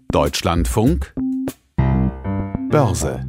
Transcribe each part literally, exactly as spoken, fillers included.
Deutschlandfunk Börse.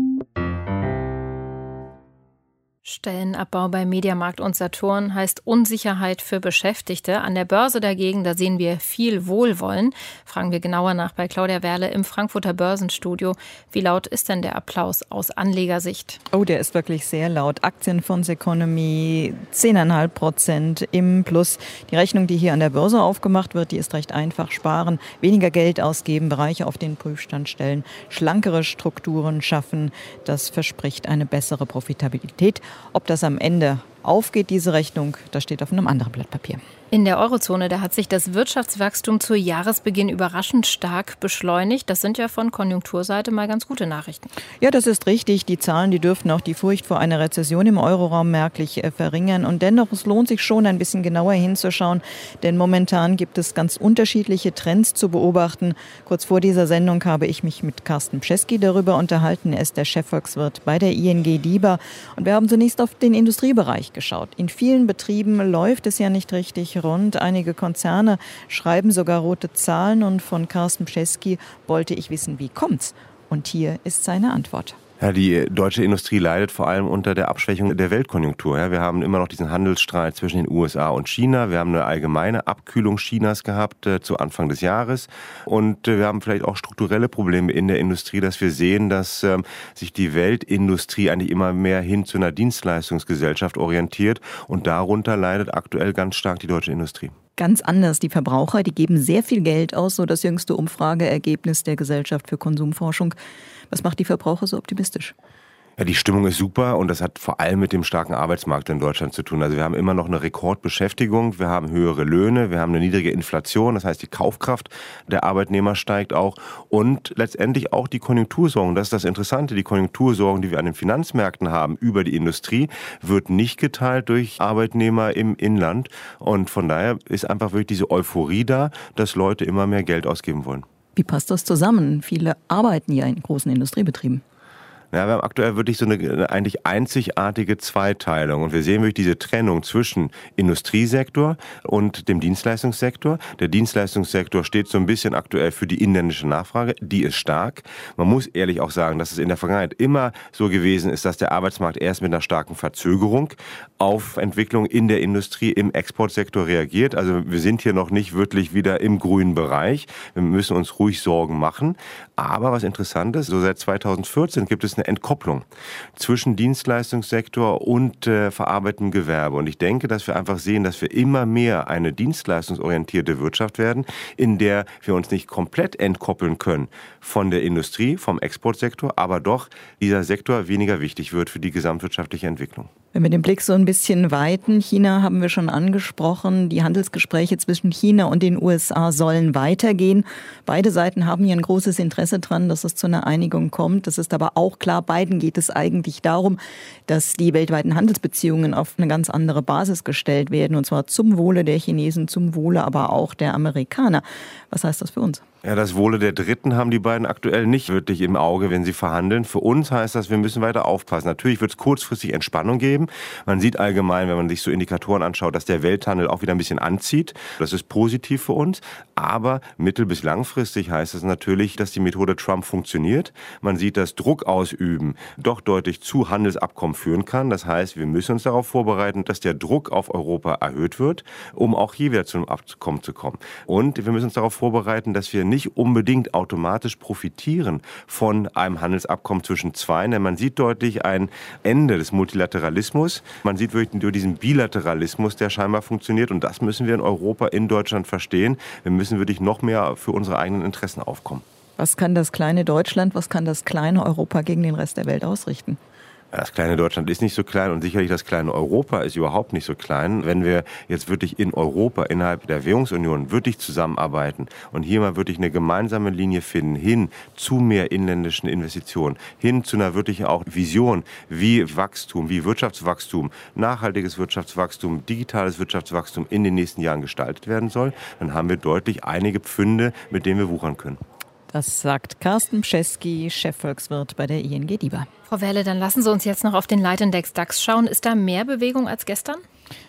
Stellenabbau bei Mediamarkt und Saturn heißt Unsicherheit für Beschäftigte. An der Börse dagegen, da sehen wir viel Wohlwollen. Fragen wir genauer nach bei Claudia Werle im Frankfurter Börsenstudio. Wie laut ist denn der Applaus aus Anlegersicht? Oh, der ist wirklich sehr laut. Aktienfonds Economy zehn Komma fünf Prozent im Plus. Die Rechnung, die hier an der Börse aufgemacht wird, die ist recht einfach. Sparen, weniger Geld ausgeben, Bereiche auf den Prüfstand stellen, schlankere Strukturen schaffen. Das verspricht eine bessere Profitabilität. Ob das am Ende aufgeht, diese Rechnung, das steht auf einem anderen Blatt Papier. In der Eurozone, da hat sich das Wirtschaftswachstum zu Jahresbeginn überraschend stark beschleunigt. Das sind ja von Konjunkturseite mal ganz gute Nachrichten. Ja, das ist richtig. Die Zahlen, die dürften auch die Furcht vor einer Rezession im Euroraum merklich äh, verringern. Und dennoch, es lohnt sich schon, ein bisschen genauer hinzuschauen. Denn momentan gibt es ganz unterschiedliche Trends zu beobachten. Kurz vor dieser Sendung habe ich mich mit Carsten Bschesky darüber unterhalten. Er ist der Chefvolkswirt bei der I N G DIBA. Und wir haben zunächst auf den Industriebereich geschaut. In vielen Betrieben läuft es ja nicht richtig rund. Einige Konzerne schreiben sogar rote Zahlen. Und von Carsten Bschesky wollte ich wissen, wie kommt's? Und hier ist seine Antwort. Ja, die deutsche Industrie leidet vor allem unter der Abschwächung der Weltkonjunktur. Ja, wir haben immer noch diesen Handelsstreit zwischen den U S A und China. Wir haben eine allgemeine Abkühlung Chinas gehabt äh, zu Anfang des Jahres. Und äh, wir haben vielleicht auch strukturelle Probleme in der Industrie, dass wir sehen, dass äh, sich die Weltindustrie eigentlich immer mehr hin zu einer Dienstleistungsgesellschaft orientiert. Und darunter leidet aktuell ganz stark die deutsche Industrie. Ganz anders. Die Verbraucher, die geben sehr viel Geld aus, so das jüngste Umfrageergebnis der Gesellschaft für Konsumforschung. Was macht die Verbraucher so optimistisch? Ja, die Stimmung ist super und das hat vor allem mit dem starken Arbeitsmarkt in Deutschland zu tun. Also wir haben immer noch eine Rekordbeschäftigung, wir haben höhere Löhne, wir haben eine niedrige Inflation, das heißt die Kaufkraft der Arbeitnehmer steigt auch und letztendlich auch die Konjunktursorgen. Das ist das Interessante, die Konjunktursorgen, die wir an den Finanzmärkten haben über die Industrie, wird nicht geteilt durch Arbeitnehmer im Inland und von daher ist einfach wirklich diese Euphorie da, dass Leute immer mehr Geld ausgeben wollen. Wie passt das zusammen? Viele arbeiten ja in großen Industriebetrieben. Ja, wir haben aktuell wirklich so eine, eine eigentlich einzigartige Zweiteilung und wir sehen wirklich diese Trennung zwischen Industriesektor und dem Dienstleistungssektor. Der Dienstleistungssektor steht so ein bisschen aktuell für die inländische Nachfrage, die ist stark. Man muss ehrlich auch sagen, dass es in der Vergangenheit immer so gewesen ist, dass der Arbeitsmarkt erst mit einer starken Verzögerung auf Entwicklung in der Industrie, im Exportsektor reagiert. Also wir sind hier noch nicht wirklich wieder im grünen Bereich. Wir müssen uns ruhig Sorgen machen. Aber was interessant ist, so seit zweitausendvierzehn gibt es eine Entkopplung zwischen Dienstleistungssektor und äh, verarbeitendem Gewerbe. Und ich denke, dass wir einfach sehen, dass wir immer mehr eine dienstleistungsorientierte Wirtschaft werden, in der wir uns nicht komplett entkoppeln können von der Industrie, vom Exportsektor, aber doch dieser Sektor weniger wichtig wird für die gesamtwirtschaftliche Entwicklung. Wenn wir den Blick so ein bisschen weiten, China haben wir schon angesprochen, die Handelsgespräche zwischen China und den U S A sollen weitergehen. Beide Seiten haben hier ein großes Interesse dran, dass es zu einer Einigung kommt. Das ist aber auch klar, beiden geht es eigentlich darum, dass die weltweiten Handelsbeziehungen auf eine ganz andere Basis gestellt werden, und zwar zum Wohle der Chinesen, zum Wohle aber auch der Amerikaner. Was heißt das für uns? Ja, das Wohle der Dritten haben die beiden aktuell nicht wirklich im Auge, wenn sie verhandeln. Für uns heißt das, wir müssen weiter aufpassen. Natürlich wird es kurzfristig Entspannung geben. Man sieht allgemein, wenn man sich so Indikatoren anschaut, dass der Welthandel auch wieder ein bisschen anzieht. Das ist positiv für uns. Aber mittel- bis langfristig heißt es natürlich, dass die Methode Trump funktioniert. Man sieht, dass Druck ausüben doch deutlich zu Handelsabkommen führen kann. Das heißt, wir müssen uns darauf vorbereiten, dass der Druck auf Europa erhöht wird, um auch hier wieder zu einem Abkommen zu kommen. Und wir müssen uns darauf vorbereiten, dass wir nicht unbedingt automatisch profitieren von einem Handelsabkommen zwischen zwei. Denn man sieht deutlich ein Ende des Multilateralismus. Man sieht wirklich nur diesen Bilateralismus, der scheinbar funktioniert. Und das müssen wir in Europa, in Deutschland verstehen. Wir müssen wirklich noch mehr für unsere eigenen Interessen aufkommen. Was kann das kleine Deutschland, was kann das kleine Europa gegen den Rest der Welt ausrichten? Das kleine Deutschland ist nicht so klein und sicherlich das kleine Europa ist überhaupt nicht so klein. Wenn wir jetzt wirklich in Europa, innerhalb der Währungsunion wirklich zusammenarbeiten und hier mal wirklich eine gemeinsame Linie finden, hin zu mehr inländischen Investitionen, hin zu einer wirklichen auch Vision, wie Wachstum, wie Wirtschaftswachstum, nachhaltiges Wirtschaftswachstum, digitales Wirtschaftswachstum in den nächsten Jahren gestaltet werden soll, dann haben wir deutlich einige Pfünde, mit denen wir wuchern können. Das sagt Carsten Bschesky, Chefvolkswirt bei der I N G DIBA. Frau Werle, dann lassen Sie uns jetzt noch auf den Leitindex DAX schauen. Ist da mehr Bewegung als gestern?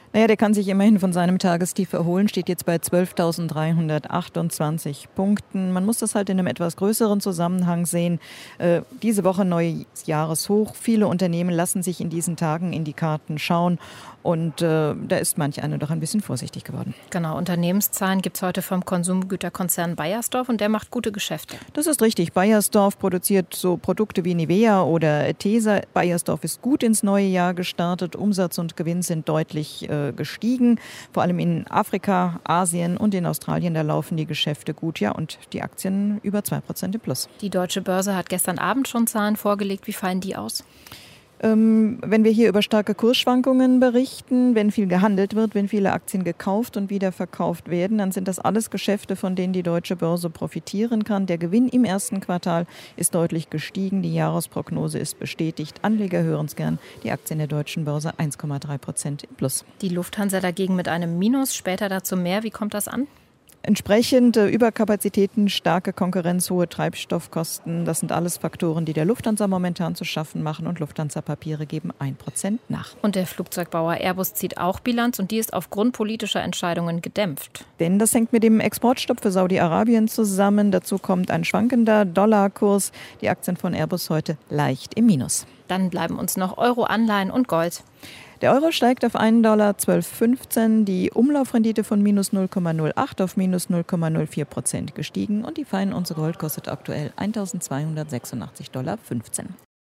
Naja, der kann sich immerhin von seinem Tagestief erholen, steht jetzt bei zwölftausenddreihundertachtundzwanzig Punkten. Man muss das halt in einem etwas größeren Zusammenhang sehen. Äh, diese Woche neues Jahreshoch. Viele Unternehmen lassen sich in diesen Tagen in die Karten schauen und äh, da ist manch einer doch ein bisschen vorsichtig geworden. Genau, Unternehmenszahlen gibt es heute vom Konsumgüterkonzern Beiersdorf und der macht gute Geschäfte. Das ist richtig. Beiersdorf produziert so Produkte wie Nivea oder Tesa. Beiersdorf ist gut ins neue Jahr gestartet. Umsatz und Gewinn sind deutlich äh, gestiegen. Vor allem in Afrika, Asien und in Australien, da laufen die Geschäfte gut. Ja, und die Aktien über zwei Prozent im Plus. Die Deutsche Börse hat gestern Abend schon Zahlen vorgelegt. Wie fallen die aus? Ähm, wenn wir hier über starke Kursschwankungen berichten, wenn viel gehandelt wird, wenn viele Aktien gekauft und wieder verkauft werden, dann sind das alles Geschäfte, von denen die Deutsche Börse profitieren kann. Der Gewinn im ersten Quartal ist deutlich gestiegen. Die Jahresprognose ist bestätigt. Anleger hören es gern. Die Aktien der Deutschen Börse eins Komma drei Prozent im Plus. Die Lufthansa dagegen mit einem Minus. Später dazu mehr. Wie kommt das an? Entsprechend äh, Überkapazitäten, starke Konkurrenz, hohe Treibstoffkosten, das sind alles Faktoren, die der Lufthansa momentan zu schaffen machen und Lufthansa-Papiere geben ein Prozent nach. Und der Flugzeugbauer Airbus zieht auch Bilanz und die ist aufgrund politischer Entscheidungen gedämpft. Denn das hängt mit dem Exportstopp für Saudi-Arabien zusammen. Dazu kommt ein schwankender Dollarkurs. Die Aktien von Airbus heute leicht im Minus. Dann bleiben uns noch Euro, Anleihen und Gold. Der Euro steigt auf einen Dollar zwölf Komma fünfzehn, die Umlaufrendite von minus null Komma null acht auf minus null Komma null vier Prozent gestiegen und die Feinunze Gold kostet aktuell eintausendzweihundertsechsundachtzig Komma fünfzehn Dollar.